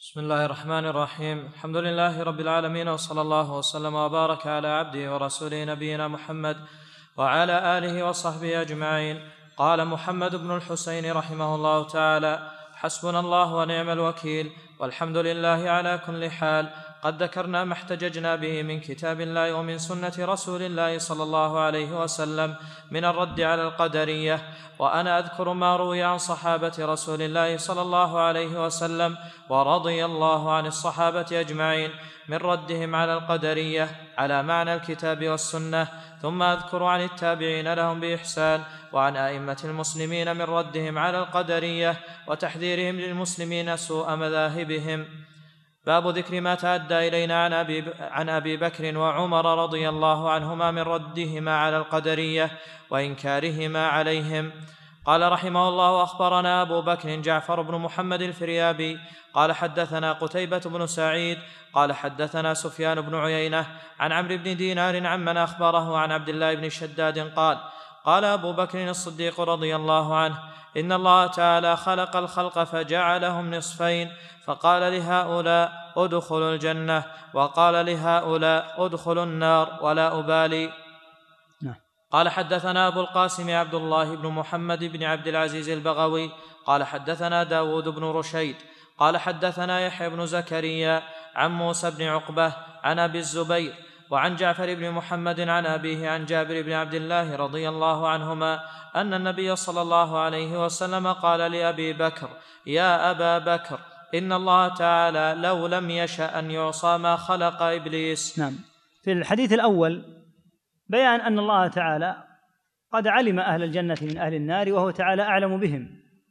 بسم الله الرحمن الرحيم. الحمد لله رب العالمين، وصلى الله وسلم وبارك على عبده ورسوله نبينا محمد وعلى آله وصحبه أجمعين. قال محمد بن الحسين رحمه الله تعالى: حسبنا الله ونعم الوكيل، والحمد لله على كل حال. قد ذكرنا ما احتججنا به من كتاب الله ومن سنة رسول الله صلى الله عليه وسلم من الرد على القدرية، وأنا أذكر ما روي عن صحابة رسول الله صلى الله عليه وسلم ورضي الله عن الصحابة أجمعين من ردهم على القدرية على معنى الكتاب والسنة، ثم أذكر عن التابعين لهم بإحسان وعن أئمة المسلمين من ردهم على القدرية وتحذيرهم للمسلمين سوء مذاهبهم. باب ذكر ما تأدى إلينا عن أبي بكر وعمر رضي الله عنهما من ردهما على القدرية وإنكارهما عليهم. قال رحمه الله: أخبرنا أبو بكر جعفر بن محمد الفريابي قال حدثنا قتيبة بن سعيد قال حدثنا سفيان بن عيينة عن عمرو بن دينار عمن أخبره عن عبد الله بن شداد قال أبو بكر الصديق رضي الله عنه: إن الله تعالى خلق الخلق فجعلهم نصفين، فقال لهؤلاء ادخلوا الجنة، وقال لهؤلاء ادخلوا النار ولا أبالي. قال حدثنا أبو القاسم عبد الله بن محمد بن عبد العزيز البغوي قال حدثنا داود بن رشيد قال حدثنا يحيى بن زكريا عن موسى بن عقبة عن أبي الزبير وعن جعفر بن محمد عن أبيه عن جابر بن عبد الله رضي الله عنهما أن النبي صلى الله عليه وسلم قال لأبي بكر: يا أبا بكر، إن الله تعالى لو لم يشأ أن يعصى ما خلق إبليس. نعم. في الحديث الأول بيان أن الله تعالى قد علم أهل الجنة من أهل النار وهو تعالى أعلم بهم،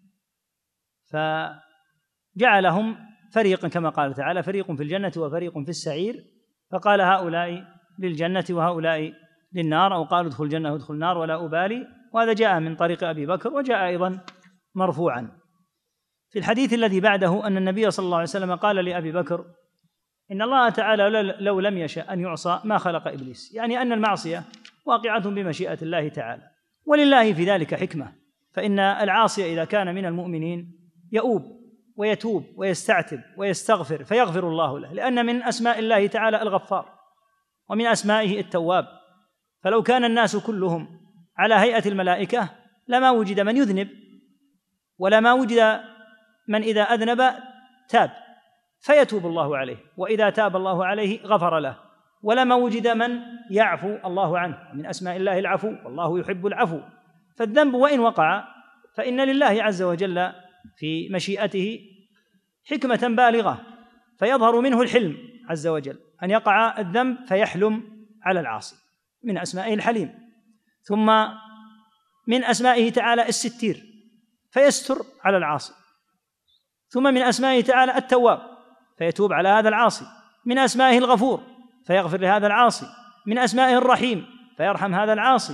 فجعلهم فريقا كما قال تعالى: فريق في الجنة وفريق في السعير، فقال هؤلاء للجنة وهؤلاء للنار، أو قالوا ادخل الجنة وادخل النار ولا أبالي. وهذا جاء من طريق أبي بكر، وجاء أيضا مرفوعا. في الحديث الذي بعده أن النبي صلى الله عليه وسلم قال لأبي بكر: إن الله تعالى لو لم يشأ أن يعصى ما خلق إبليس، يعني أن المعصية واقعة بمشيئة الله تعالى، ولله في ذلك حكمة. فإن العاصي إذا كان من المؤمنين يؤوب ويتوب ويستعتب ويستغفر فيغفر الله له، لأن من أسماء الله تعالى الغفار، ومن أسمائه التواب. فلو كان الناس كلهم على هيئة الملائكة لما وجد من يذنب، ولما وجد من إذا أذنب تاب فيتوب الله عليه، وإذا تاب الله عليه غفر له، ولما وجد من يعفو الله عنه. من أسماء الله العفو، والله يحب العفو. فالذنب وإن وقع فإن لله عز وجل في مشيئته حكمة بالغة، فيظهر منه الحلم عز وجل، أن يقع الذنب فيحلم على العاصي، من أسمائه الحليم. ثم من أسمائه تعالى الستير، فيستر على العاصي. ثم من أسمائه تعالى التواب، فيتوب على هذا العاصي. من أسمائه الغفور، فيغفر لهذا العاصي. من أسمائه الرحيم، فيرحم هذا العاصي.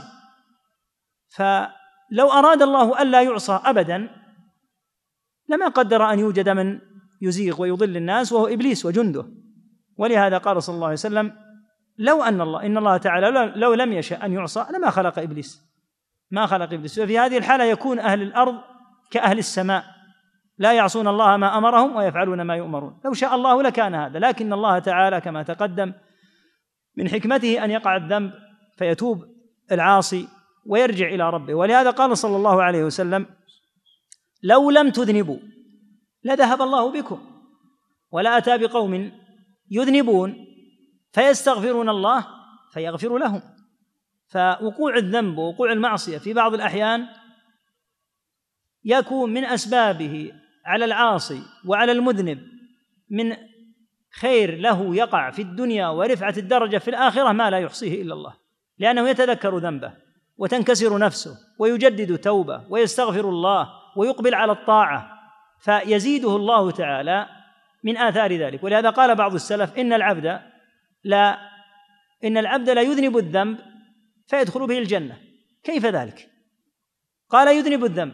فلو أراد الله ألا يعصى أبدا لما قدر أن يوجد من يزيغ ويضل الناس، وهو إبليس وجنده. ولهذا قال صلى الله عليه وسلم: إن الله تعالى لو لم يشأ أن يعصى لما خلق إبليس، ما خلق إبليس. وفي هذه الحالة يكون أهل الأرض كأهل السماء، لا يعصون الله ما أمرهم ويفعلون ما يؤمرون. لو شاء الله لكان هذا، لكن الله تعالى كما تقدم من حكمته أن يقع الذنب فيتوب العاصي ويرجع إلى ربه. ولهذا قال صلى الله عليه وسلم: لو لم تذنبوا لذهب الله بكم، ولا أتى بقوم يذنبون فيستغفرون الله فيغفر لهم. فوقوع الذنب ووقوع المعصية في بعض الأحيان يكون من أسبابه على العاصي وعلى المذنب من خير له يقع في الدنيا ورفعة الدرجة في الآخرة ما لا يحصيه إلا الله، لأنه يتذكر ذنبه وتنكسر نفسه ويجدد توبة ويستغفر الله ويقبل على الطاعة، فيزيده الله تعالى من آثار ذلك. ولهذا قال بعض السلف: إن العبد لا يذنب الذنب فيدخل به الجنة. كيف ذلك؟ قال: يذنب الذنب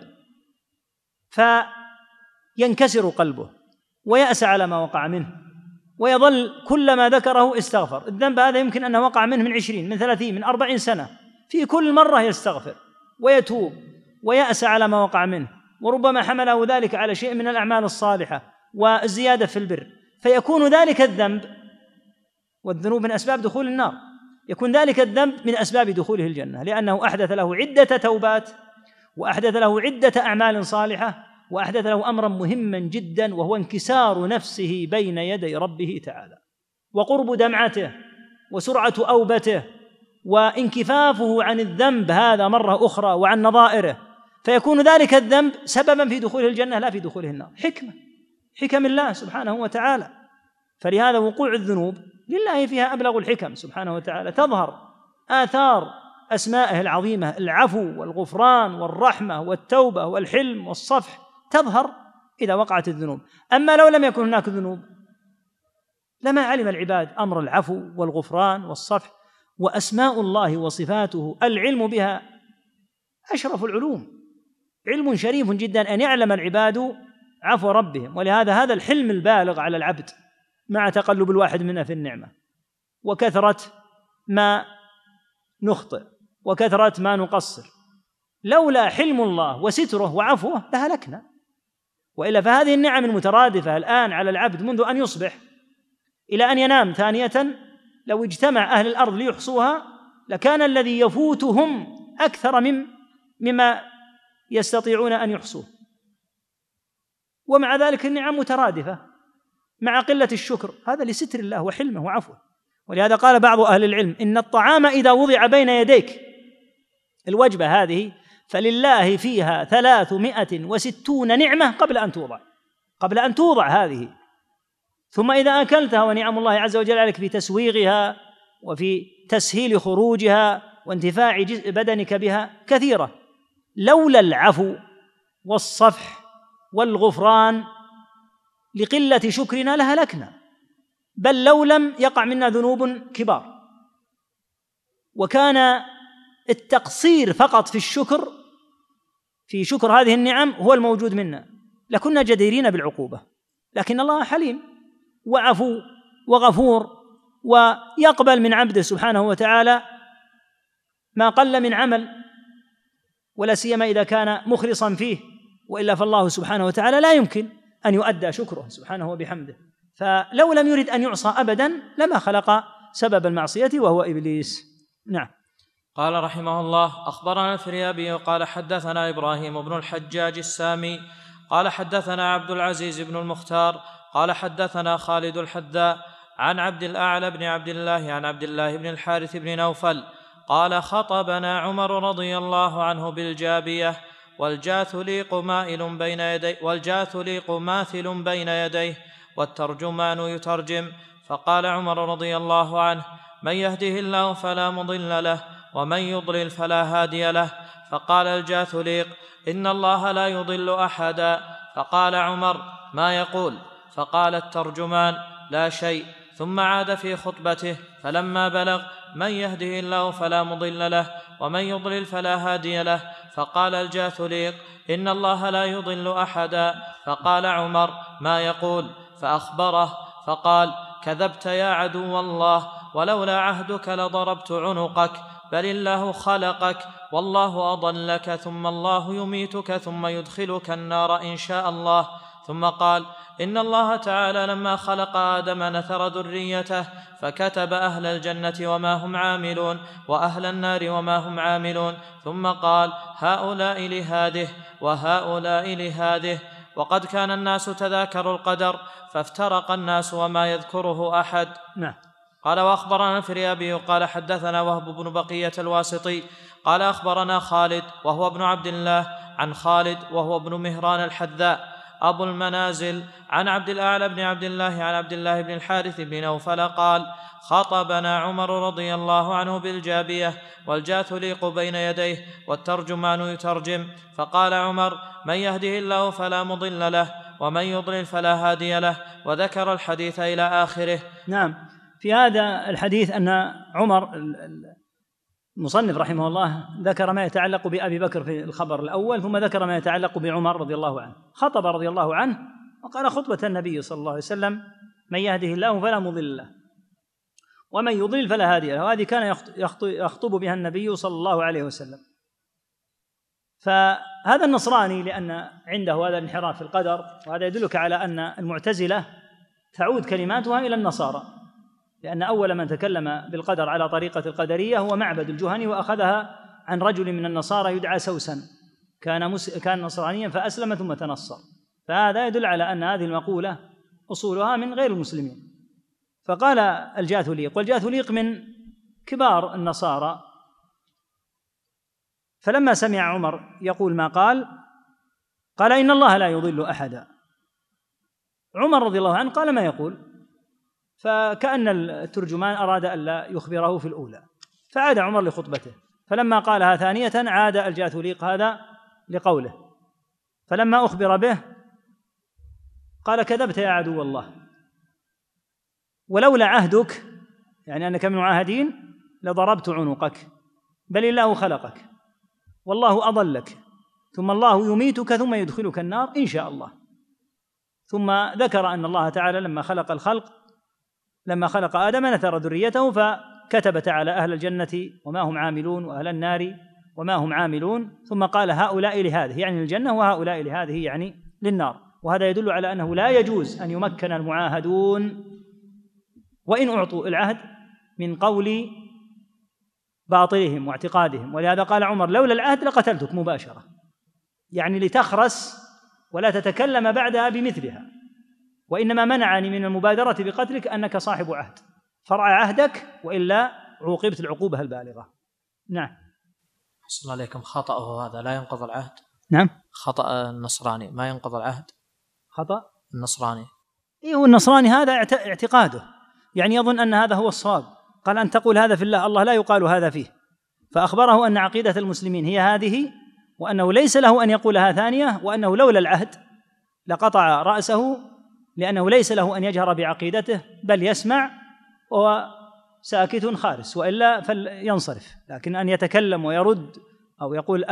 فينكسر قلبه ويأسى على ما وقع منه، ويظل كلما ذكره استغفر. الذنب هذا يمكن أنه وقع منه من 20 من 30 من 40 سنة، في كل مرة يستغفر ويتوب ويأسى على ما وقع منه، وربما حمله ذلك على شيء من الأعمال الصالحة والزيادة في البر، فيكون ذلك الذنب، والذنوب من أسباب دخول النار، يكون ذلك الذنب من أسباب دخوله الجنة، لأنه أحدث له عدة توبات، وأحدث له عدة أعمال صالحة، وأحدث له أمرا مهما جدا، وهو انكسار نفسه بين يدي ربه تعالى، وقرب دمعته، وسرعة أوبته، وانكفافه عن الذنب هذا مرة أخرى وعن نظائره، فيكون ذلك الذنب سببا في دخوله الجنة لا في دخوله النار. حكم الله سبحانه وتعالى. فلهذا وقوع الذنوب لله فيها أبلغ الحكم سبحانه وتعالى، تظهر آثار أسمائه العظيمة، العفو والغفران والرحمة والتوبة والحلم والصفح، تظهر إذا وقعت الذنوب. أما لو لم يكن هناك ذنوب لما علم العباد أمر العفو والغفران والصفح. وأسماء الله وصفاته العلم بها أشرف العلوم، علم شريف جدا أن يعلم العباد عفو ربهم. ولهذا هذا الحلم البالغ على العبد مع تقلب الواحد منا في النعمة، وكثرة ما نخطئ، وكثرة ما نقصر، لولا حلم الله وستره وعفوه لهلكنا. وإلا فهذه النعم المترادفة الآن على العبد منذ أن يصبح إلى أن ينام ثانية، لو اجتمع أهل الأرض ليحصوها لكان الذي يفوتهم أكثر مما يستطيعون أن يحصوه. ومع ذلك النعم مترادفة مع قلة الشكر، هذا لستر الله وحلمه وعفوه. ولهذا قال بعض أهل العلم إن الطعام إذا وضع بين يديك، الوجبة هذه، فلله فيها 360 نعمة قبل أن توضع هذه، ثم إذا أكلتها ونعم الله عز وجل عليك في تسويغها وفي تسهيل خروجها وانتفاع بدنك بها كثيرة، لولا العفو والصفح والغفران لقلة شكرنا لهلكنا، بل لو لم يقع منا ذنوب كبار وكان التقصير فقط في شكر هذه النعم هو الموجود منا لكنا جديرين بالعقوبة. لكن الله حليم وعفو وغفور، ويقبل من عبده سبحانه وتعالى ما قل من عمل، ولا سيما إذا كان مخلصا فيه، وإلا فالله سبحانه وتعالى لا يمكن أن يؤدى شكره سبحانه وبحمده. فلو لم يرد أن يعصى أبدا لما خلق سبب المعصية وهو إبليس. نعم. قال رحمه الله: أخبرنا الفريابي قال حدثنا إبراهيم بن الحجاج السامي قال حدثنا عبد العزيز بن المختار قال حدثنا خالد الحذاء عن عبد الأعلى بن عبد الله عن عبد الله بن الحارث بن نوفل قال: خطبنا عمر رضي الله عنه بالجابية والجاثليق ماثل بين يديه والترجمان يترجم، فقال عمر رضي الله عنه: من يهده الله فلا مضل له ومن يضلل فلا هادي له. فقال الجاثليق: إن الله لا يضل أحدا. فقال عمر: ما يقول؟ فقال الترجمان: لا شيء. ثم عاد في خطبته فلما بلغ: من يهده الله فلا مضل له ومن يضلل فلا هادي له. فقال الجاثليق: إن الله لا يضل أحدا. فقال عمر: ما يقول؟ فأخبره فقال: كذبت يا عدو الله، ولولا عهدك لضربت عنقك، بل الله خلقك والله أضلك، ثم الله يميتك ثم يدخلك النار إن شاء الله. ثم قال: إن الله تعالى لما خلق آدم نثر ذريته فكتب أهل الجنة وما هم عاملون وأهل النار وما هم عاملون، ثم قال: هؤلاء لهذه وهؤلاء لهذه. وقد كان الناس تذاكروا القدر فافترق الناس وما يذكره أحد. نعم. قال: وأخبرنا الفريابي قال حدثنا وهب بن بقية الواسطي قال أخبرنا خالد وهو ابن عبد الله عن خالد وهو ابن مهران الحذاء أبو المنازل عن عبد الأعلى بن عبد الله عن عبد الله بن الحارث بن نوفل قال: خطبنا عمر رضي الله عنه بالجابية والجاثليق بين يديه والترجمان يترجم، فقال عمر: من يهده الله فلا مضل له ومن يضلل فلا هادي له، وذكر الحديث إلى آخره. نعم. في هذا الحديث أن عمر المصنف رحمه الله ذكر ما يتعلق بأبي بكر في الخبر الأول، ثم ذكر ما يتعلق بعمر رضي الله عنه. خطب رضي الله عنه وقال خطبة النبي صلى الله عليه وسلم: من يهده الله فلا مضل له ومن يضلل فلا هادي له. وهذه كان يخطب بها النبي صلى الله عليه وسلم. فهذا النصراني لأن عنده هذا الانحراف في القدر، وهذا يدلك على أن المعتزلة تعود كلماتها إلى النصارى، لأن أول من تكلم بالقدر على طريقة القدرية هو معبد الجهني، وأخذها عن رجل من النصارى يدعى سوسن، كان نصرانيا فأسلم ثم تنصر. فهذا يدل على أن هذه المقولة أصولها من غير المسلمين. فقال الجاثوليق، والجاثوليق من كبار النصارى، فلما سمع عمر يقول ما قال إن الله لا يضل أحدا. عمر رضي الله عنه قال ما يقول، فكأن الترجمان أراد ألا يخبره في الأولى، فعاد عمر لخطبته، فلما قالها ثانية عاد الجاثوليق هذا لقوله، فلما أخبر به قال كذبت يا عدو الله، ولولا عهدك، يعني أنك من معاهدين، لضربت عنقك، بل الله خلقك والله أضلك، ثم الله يميتك ثم يدخلك النار إن شاء الله. ثم ذكر أن الله تعالى لما خلق آدم نثر ذريته، فكتب تعالى أهل الجنة وما هم عاملون وأهل النار وما هم عاملون، ثم قال هؤلاء لهذه يعني للجنة، وهؤلاء لهذه يعني للنار. وهذا يدل على أنه لا يجوز أن يمكن المعاهدون وإن أعطوا العهد من قول باطلهم واعتقادهم. ولهذا قال عمر لولا العهد لقتلتك مباشرة، يعني لتخرس ولا تتكلم بعدها بمثلها، وإنما منعني من المبادرة بقتلك أنك صاحب عهد، فرع عهدك وإلا عوقبت العقوبة البالغة. نعم. أحسن الله عليكم. خطأه هذا لا ينقض العهد؟ نعم. خطأ النصراني ما ينقض العهد؟ خطأ النصراني هو النصراني هذا اعتقاده، يعني يظن أن هذا هو الصواب، قال أن تقول هذا في الله، الله لا يقال هذا فيه، فأخبره أن عقيدة المسلمين هي هذه، وأنه ليس له أن يقولها ثانية، وأنه لولا العهد لقطع رأسه، لأنه ليس له أن يجهر بعقيدته، بل يسمع وهو ساكت خارس، وإلا فلينصرف. لكن أن يتكلم ويرد أو يقول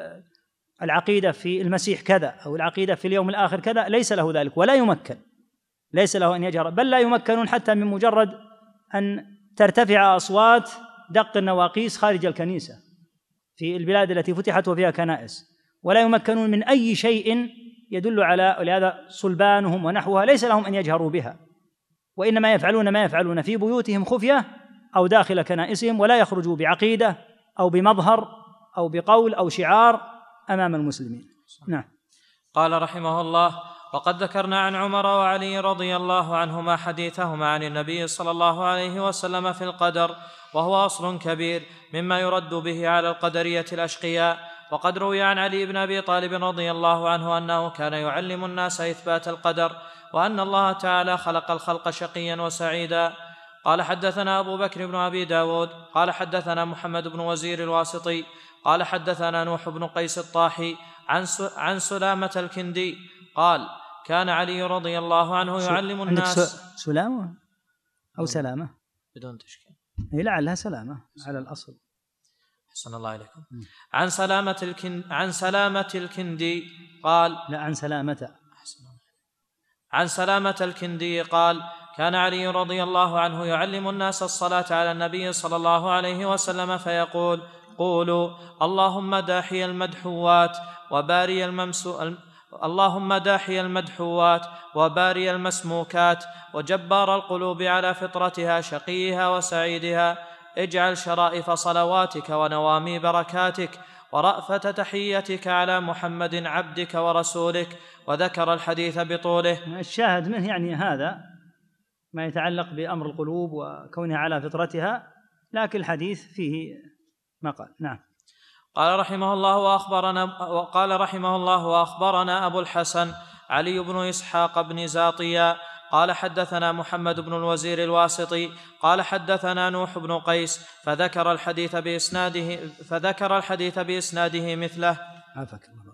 العقيدة في المسيح كذا أو العقيدة في اليوم الآخر كذا، ليس له ذلك ولا يمكن، ليس له أن يجهر، بل لا يمكنون حتى من مجرد أن ترتفع أصوات دق النواقيس خارج الكنيسة في البلاد التي فتحت وفيها كنائس، ولا يمكنون من أي شيء يدل على لهذا صلبانهم ونحوها، ليس لهم أن يجهروا بها، وإنما يفعلون ما يفعلون في بيوتهم خفية أو داخل كنائسهم، ولا يخرجوا بعقيدة أو بمظهر أو بقول أو شعار أمام المسلمين. نعم. قال رحمه الله: وقد ذكرنا عن عمر وعلي رضي الله عنهما حديثهما عن النبي صلى الله عليه وسلم في القدر، وهو أصل كبير مما يرد به على القدرية الأشقياء. وقد روي عن علي بن أبي طالب رضي الله عنه أنه كان يعلم الناس إثبات القدر، وأن الله تعالى خلق الخلق شقيا وسعيدا. قال حدثنا أبو بكر بن أبي داود قال حدثنا محمد بن وزير الواسطي قال حدثنا نوح بن قيس الطاحي عن سلامة الكندي قال كان علي رضي الله عنه يعلم الناس. سلامة أو سلامة بدون تشكيل، هي لعلها سلامة على الأصل. أحسن الله إليكم. عن سلامة الكندي قال لا عن سلامة. عن سلامة الكندي قال كان علي رضي الله عنه يعلم الناس الصلاة على النبي صلى الله عليه وسلم فيقول: قولوا اللهم داحي المدحوات وباري اللهم داحي المدحوات وباري المسموكات وجبار القلوب على فطرتها شقيها وسعيدها، اجعل شرائف صلواتك ونوامي بركاتك ورأفة تحيتك على محمد عبدك ورسولك. وذكر الحديث بطوله. الشاهد منه يعني هذا ما يتعلق بأمر القلوب وكونها على فطرتها، لكن الحديث فيه ما قال. نعم. قال رحمه الله وأخبرنا أبو الحسن علي بن إسحاق بن زاطيا قال حدثنا محمد بن الوزير الواسطي قال حدثنا نوح بن فذكر الحديث بإسناده مثله.